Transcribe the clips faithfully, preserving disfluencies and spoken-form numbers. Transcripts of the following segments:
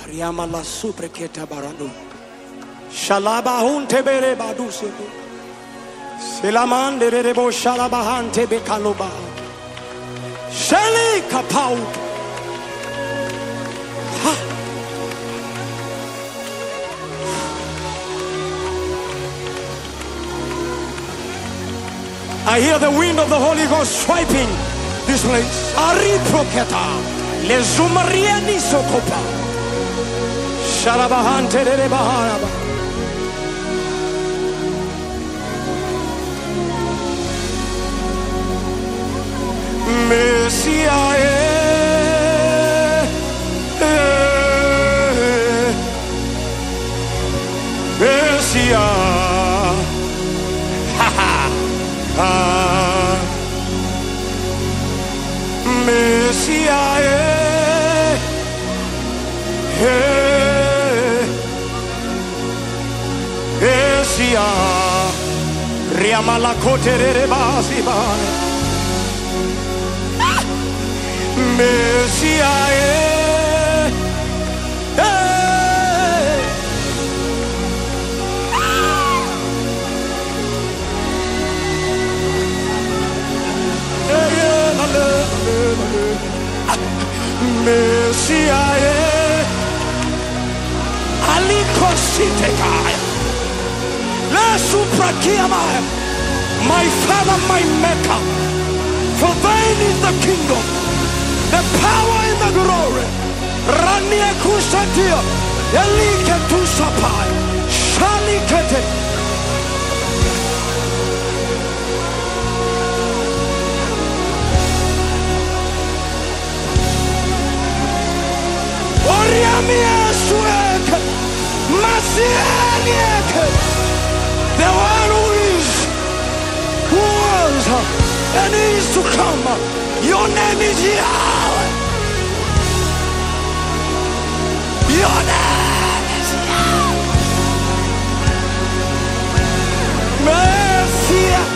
Riama la supreketa barado. Shalaba hunte bere baduse. Selamande rebo shalabahante bekaloba. Shali kapau. I hear the wind of the Holy Ghost swiping this place. Ari proketa. Le zumariani sokopa. Shalabahante rebe baharaba. Messiah, eh, eh, Messiah, ha ha, ah, Messiah, eh, eh, Messiah, Riamala kotere basiba. Messiah, eh, eh. Messiah, eh. Aliko sitekaya. La suprakiama. My Father, my Maker. For thine is the kingdom, the power and the glory. Rania kusatia, elike tu sapai, shali kete. Oriami esueke, masianieke. The one who is, who was, and is to come. Your name is Yahweh. Your name is Yahweh. Messiah.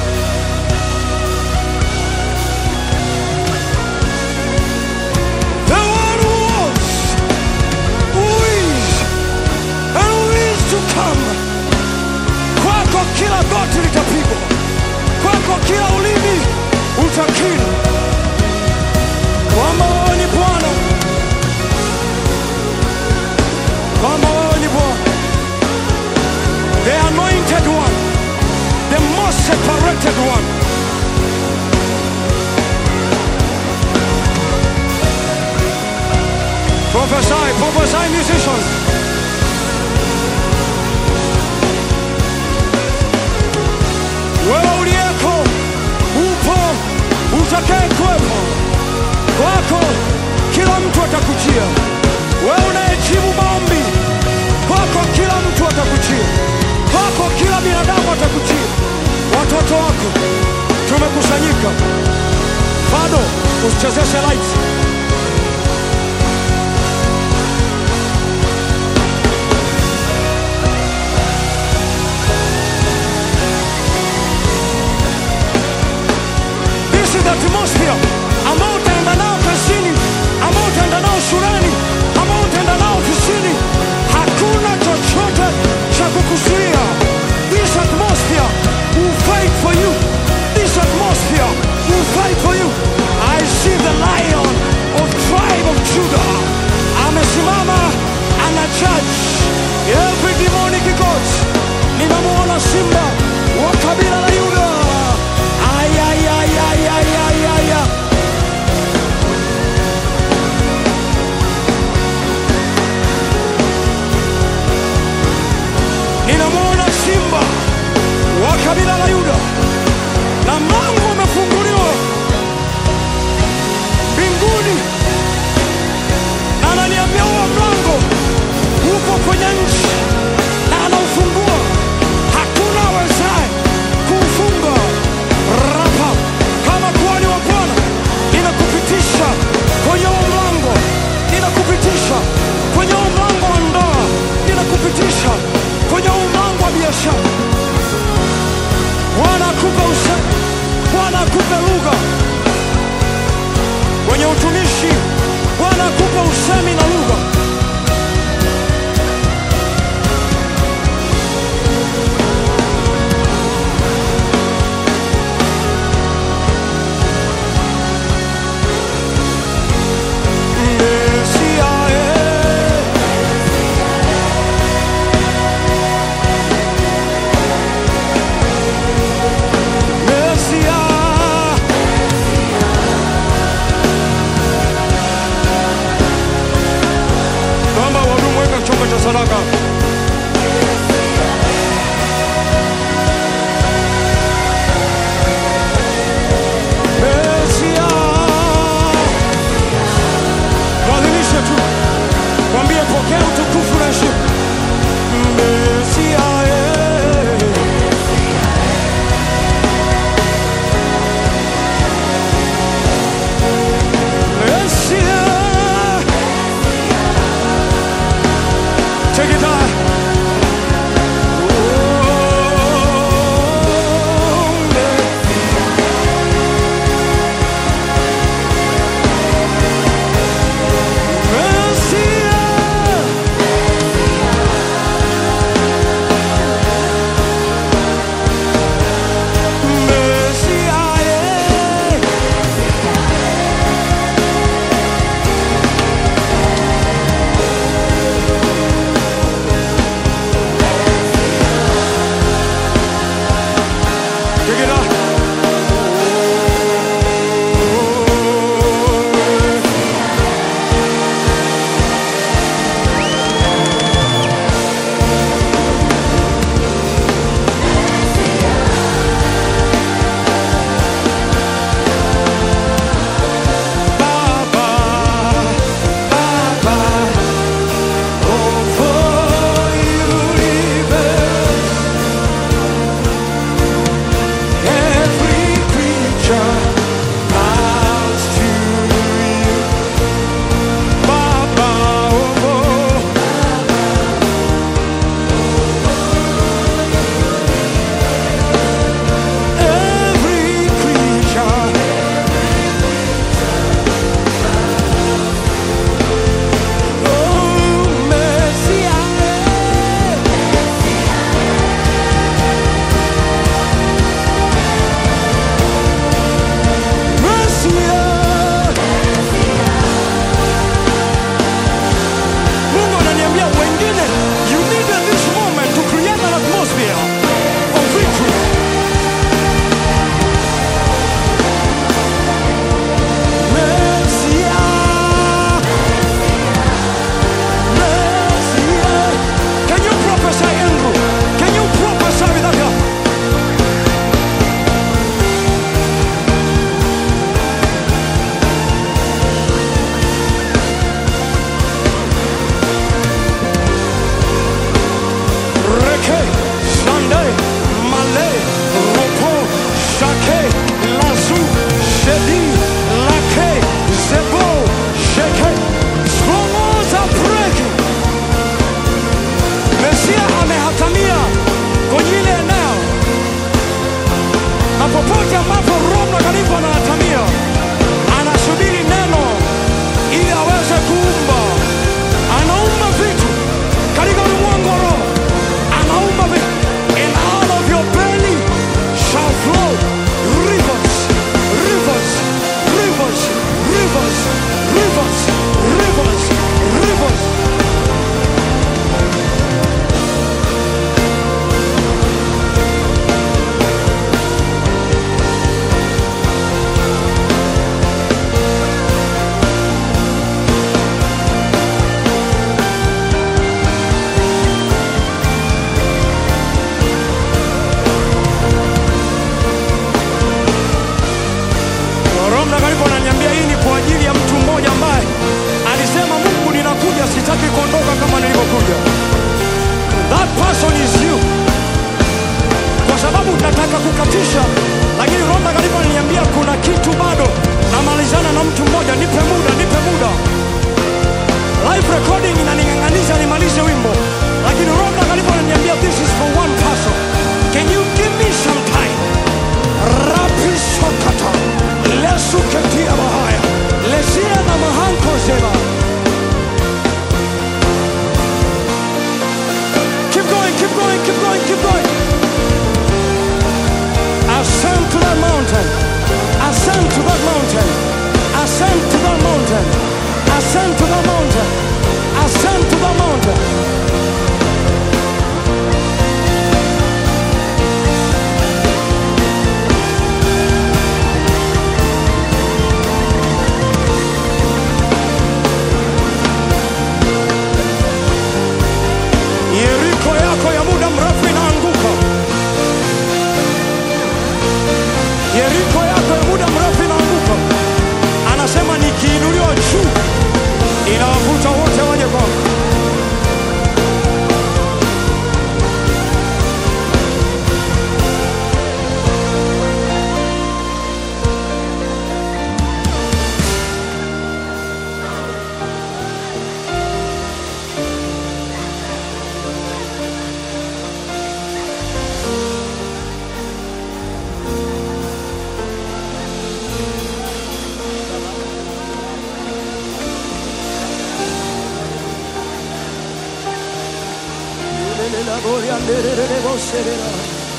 The one who was, who is, and who is to come. Kwako kila goti litapigwa. Kwako kila ulimi utakiri kwamba wewe ni Bwana, kwamba wewe ni Bwana, the anointed one, the most separated one. Prophesy, prophesy musicians. Wewe uliyeko upo, utakaye kwepo, kwako kila mtu atakujia. Wewe unayejibu maombi, kwako kila mtu atakujia. Kwako kila binadamu atakujia. Watoto wako tumekusanyika. Bado usichezeshe lights. The atmosphere ambao utaenda nao kazini, ambao utaenda nao shuleni, ambao utaenda nao ofisini, hakuna chochote cha kukuzuia. This atmosphere will fight for you. This atmosphere will fight for you. I see the lion of tribe of Judah. Amesimama ana judge every demonic god. Ninamuona simba wa kabila la Yuda. Ay, ay, ay, ay, ay, ay, ay, ay. Ninamuona simba wa kabila la Yuda, na mlango umefunguliwa mbinguni, na ananiambia huo mlango uko kwenye nchi na anaufungua. Hakuna awezaye kuufunga. mountain. Ascend to the mountain. Ascend to the mountain. Yeriko yako ya muda mrefu inaanguka. Yeriko yako ya muda mrefu inaanguka. Anasema nikiinuliwa juu, inawavuta wote waje kwangu. La gloria de vosera.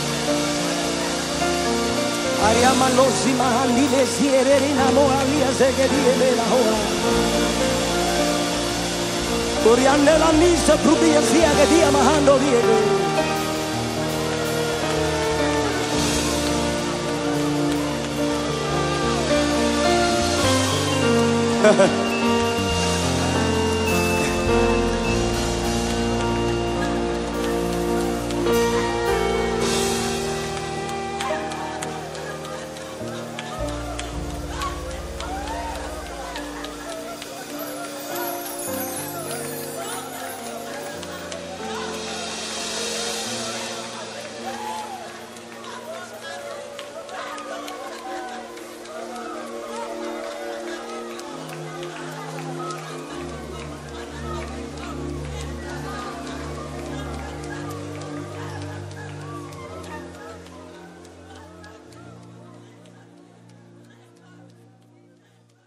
Ariama los imahandi siere na moalia se que viene la hora. Coriande la misa propria sia che dia mahando viene.